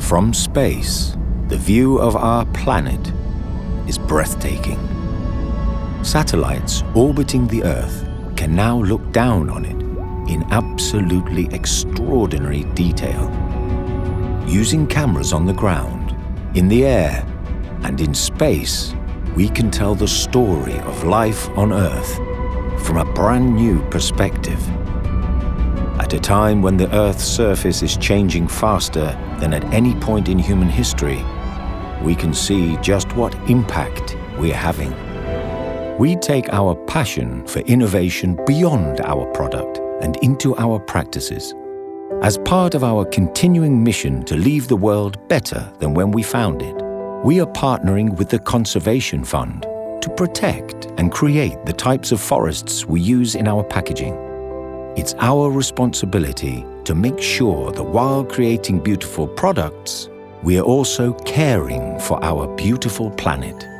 From space, the view of our planet is breathtaking. Satellites orbiting the Earth can now look down on it in absolutely extraordinary detail. Using cameras on the ground, in the air, and in space, we can tell the story of life on Earth from a brand new perspective. At a time when the Earth's surface is changing faster than at any point in human history, we can see just what impact we're having. We take our passion for innovation beyond our product and into our practices. As part of our continuing mission to leave the world better than when we found it, we are partnering with the Conservation Fund to protect and create the types of forests we use in our packaging. It's our responsibility to make sure that while creating beautiful products, we are also caring for our beautiful planet.